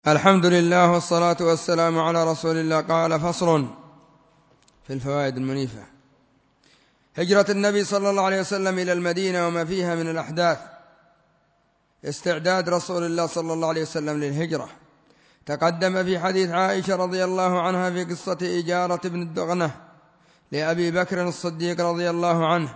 الحمد لله والصلاة والسلام على رسول الله. قال: فصل في الفوائد المنيفة. هجرة النبي صلى الله عليه وسلم إلى المدينة وما فيها من الأحداث. استعداد رسول الله صلى الله عليه وسلم للهجرة. تقدم في حديث عائشة رضي الله عنها في قصة إجارة ابن الدغنة لأبي بكر الصديق رضي الله عنه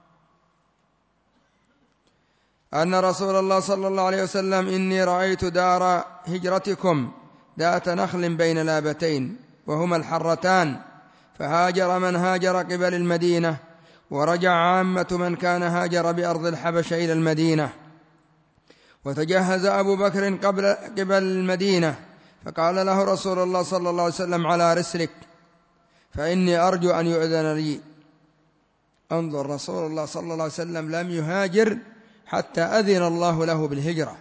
أن رسول الله صلى الله عليه وسلم: إني رأيت دار هجرتكم ذات نخل بين لابتين وهما الحرتان، فهاجر من هاجر قبل المدينة، ورجع عامة من كان هاجر بأرض الحبش إلى المدينة. وتجهز أبو بكر قبل المدينة، فقال له رسول الله صلى الله عليه وسلم: على رسلك، فإني أرجو أن يؤذن لي. انظر، رسول الله صلى الله عليه وسلم لم يهاجر حتى أذن الله له بالهجرة.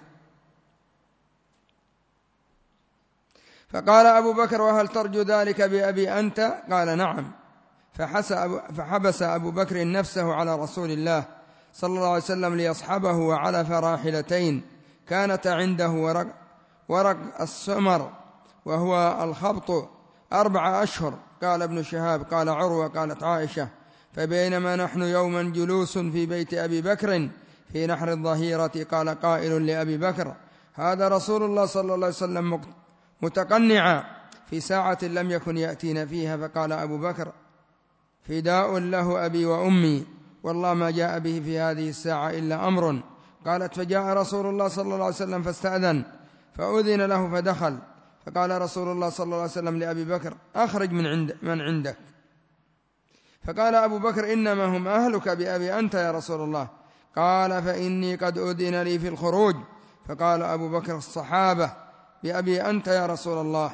فقال أبو بكر: وهل ترجو ذلك بأبي أنت؟ قال: نعم. فحبس أبو بكر نفسه على رسول الله صلى الله عليه وسلم ليصحبه، وعلف راحلتين كانت عنده ورق السمر وهو الخبط 4 أشهر. قال ابن شهاب: قال عروة: قالت عائشة: فبينما نحن يوما جلوس في بيت أبي بكر في نحر الظهيرة، قال قائل لأبي بكر: هذا رسول الله صلى الله عليه وسلم متقنعا في ساعة لم يكن يأتينا فيها. فقال أبو بكر: فداء له أبي وأمي، والله ما جاء به في هذه الساعة إلا أمر. قالت: فجاء رسول الله صلى الله عليه وسلم فاستأذن، فأذن له فدخل. فقال رسول الله صلى الله عليه وسلم لأبي بكر: أخرج من عندك. فقال أبو بكر: إنما هم أهلك بأبي أنت يا رسول الله. قال: فإني قد أذن لي في الخروج. فقال أبو بكر: الصحابة بأبي أنت يا رسول الله.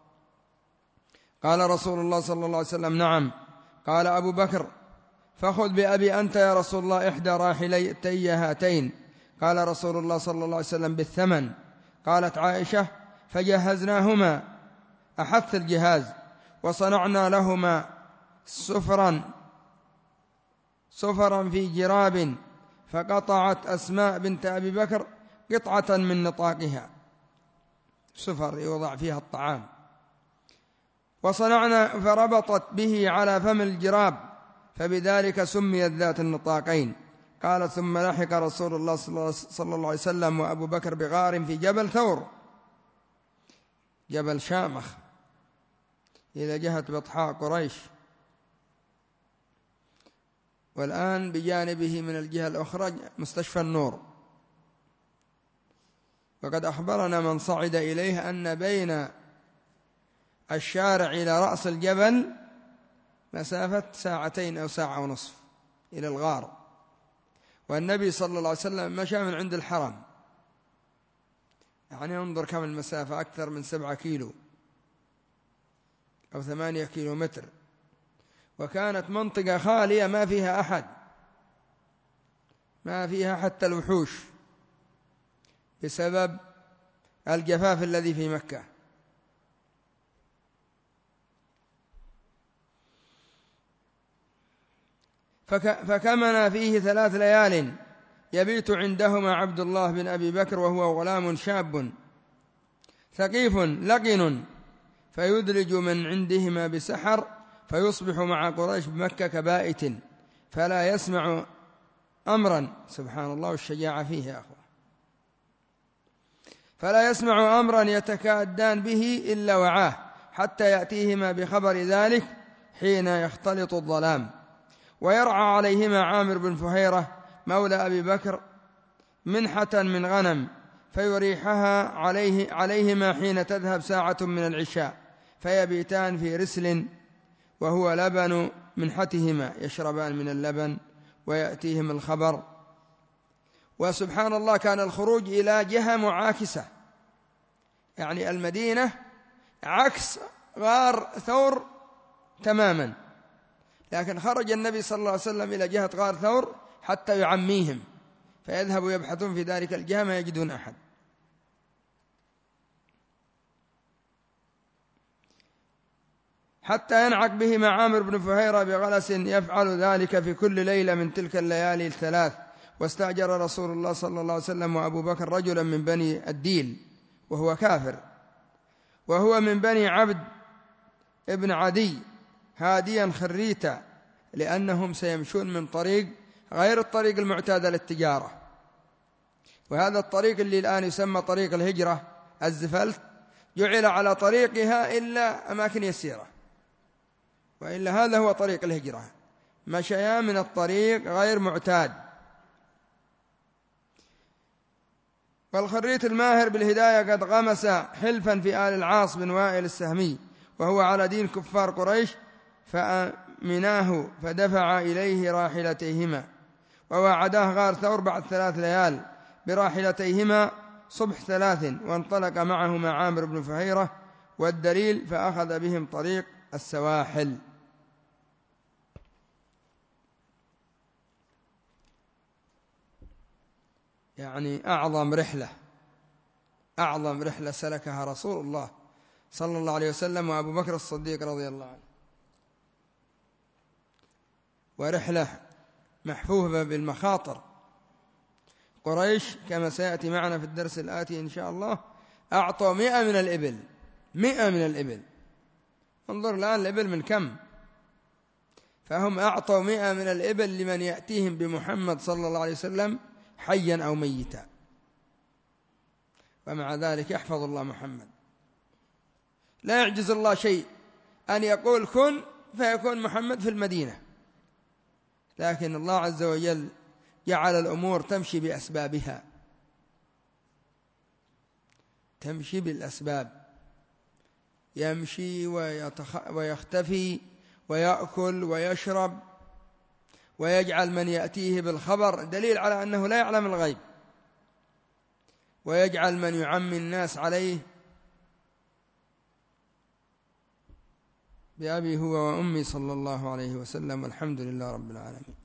قال رسول الله صلى الله عليه وسلم: نعم. قال أبو بكر: فخذ بأبي أنت يا رسول الله إحدى راحلتي هاتين. قال رسول الله صلى الله عليه وسلم: بالثمن. قالت عائشة: فجهزناهما، أحث الجهاز، وصنعنا لهما سفرا في جراب، فقطعت أسماء بنت أبي بكر قطعة من نطاقها، سفر يوضع فيها الطعام، وصنعنا فربطت به على فم الجراب، فبذلك سميت ذات النطاقين. قال: ثم لحق رسول الله صلى الله عليه وسلم وأبو بكر بغار في جبل ثور، جبل شامخ إلى جهة بطحاء قريش، والآن بجانبه من الجهة الأخرى مستشفى النور. وقد أخبرنا من صعد إليه أن بين الشارع إلى رأس الجبل مسافة 2 ساعتين أو 1.5 ساعة إلى الغار، والنبي صلى الله عليه وسلم مشى من عند الحرم، يعني انظر كم المسافة، أكثر من 7 كيلو أو 8 كيلومتر. وكانت منطقة خالية ما فيها أحد، ما فيها حتى الوحوش بسبب الجفاف الذي في مكة. فكمن فيه 3 ليال يبيت عندهما عبد الله بن أبي بكر، وهو غلام شاب ثقيف لقن، فيدلج من عندهما بسحر، فيصبح مع قريش بمكة كبائت، فلا يسمع أمرا، سبحان الله والشجاعة فيه يا أخوة، فلا يسمع أمرا يتكادان به إلا وعاه، حتى يأتيهما بخبر ذلك حين يختلط الظلام. ويرعى عليهما عامر بن فهيرة مولى أبي بكر منحة من غنم، فيريحها عليهما حين تذهب ساعة من العشاء، فيبيتان في رسل وهو لبن منحتهما، يشربان من اللبن ويأتيهم الخبر. وسبحان الله كان الخروج إلى جهة معاكسة، يعني المدينة عكس غار ثور تماما، لكن خرج النبي صلى الله عليه وسلم إلى جهة غار ثور حتى يعميهم، فيذهبوا يبحثون في ذلك الجهة ما يجدون أحد. حتى ينعق بهما عامر بن فهيرة بغلس، يفعل ذلك في كل ليلة من تلك الليالي 3. واستأجر رسول الله صلى الله عليه وسلم وأبو بكر رجلا من بني الديل وهو كافر، وهو من بني عبد ابن عدي هاديا خريتا، لأنهم سيمشون من طريق غير الطريق المعتاد للتجارة. وهذا الطريق اللي الآن يسمى طريق الهجرة الزفلت جعل على طريقها إلا أماكن يسيرة، وإلا هذا هو طريق الهجرة، مشيا من الطريق غير معتاد. والخريت الماهر بالهداية قد غمس حلفا في آل العاص بن وائل السهمي وهو على دين كفار قريش، فأمناه فدفع إليه راحلتيهما، وواعداه غار ثور بعد 3 ليال براحلتيهما صبح 3، وانطلق معهما عامر بن فهيرة والدليل، فأخذ بهم طريق السواحل. يعني أعظم رحلة سلكها رسول الله صلى الله عليه وسلم وأبو بكر الصديق رضي الله عنه، ورحلة محفوفة بالمخاطر. قريش كما سيأتي معنا في الدرس الآتي إن شاء الله أعطوا 100 من الإبل، 100 من الإبل. انظر الآن الإبل من كم، فهم أعطوا 100 من الإبل لمن يأتيهم بمحمد صلى الله عليه وسلم حيا أو ميتا، ومع ذلك يحفظ الله محمد. لا يعجز الله شيء أن يقول كن فيكون محمد في المدينة، لكن الله عز وجل جعل الأمور تمشي بأسبابها، تمشي بالأسباب، يمشي ويختفي ويأكل ويشرب، ويجعل من يأتيه بالخبر دليل على أنه لا يعلم الغيب، ويجعل من يعمي الناس عليه بأبي هو وأمي صلى الله عليه وسلم، والحمد لله رب العالمين.